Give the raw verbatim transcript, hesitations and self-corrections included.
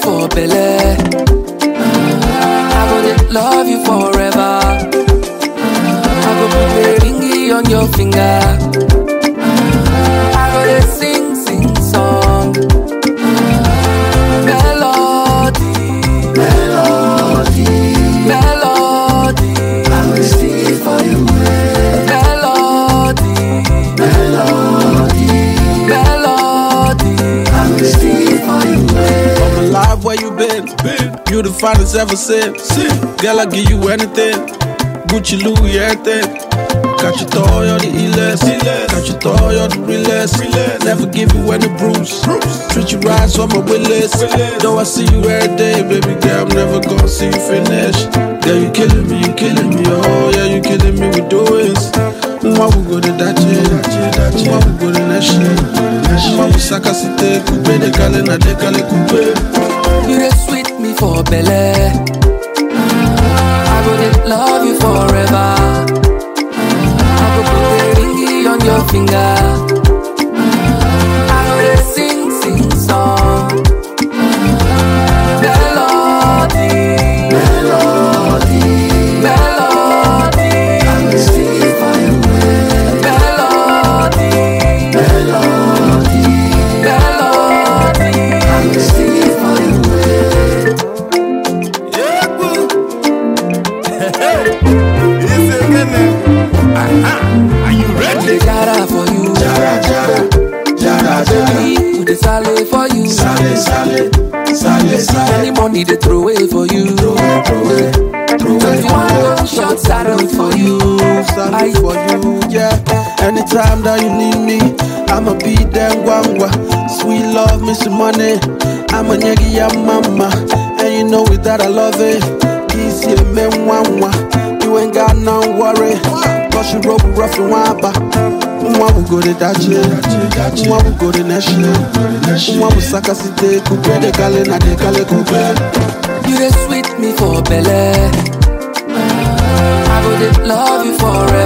for belle. I go dey love you forever. I go put a ringy on your finger. I go dey sing, sing song. Melody, Melody, melody. I will sing for you. Melody, Melody, melody. I will sing for you. I'm alive where you been. You the finest ever seen. Girl, I give you anything. Gucci, Louis, everything. Got your toy on the E-list. Got your toy on the realest. Never give you any bruise. Treat you right, so I'm a willis. Though I see you every day, baby girl, I'm never gonna see you finish. Girl, you killing me, you killing me. Oh, yeah, you killing me with doings. Mwa we go to that shit. Mwa we go to that shit. Mwa we saka site. Coupe de kale na de kale coupe. You dey sweet me for belle. I go dey love you forever. I go put a ringy on your finger. I go dey sing, sing song. Melody, Melody, melody, I will sing for you. melody, Melody, melody. I will sing for you. Yeah, boo. It's a minute. Aha. Are you ready? Jara for you, Jara, jara, jara, jara. we dey sale for you. Sale, sale, sale, sale. Any money they throw away for you. Throw it, throw it, throw If it. you want go short saddle for you. Stand for you, yeah. Anytime that you need me, I'ma be there, gwangwa. Sweet love, missing money. I'm a nyegi ya mama, and you know it that I love it. This year, me mwangwa. You ain't got no worry. Cause you rope rough and wamba. Mwa we go to that shit. Mwa we go to that shit. Mwa we saka site. Coupe de kale na de kale coupe. You dey sweet me for belle. I go dey love you forever.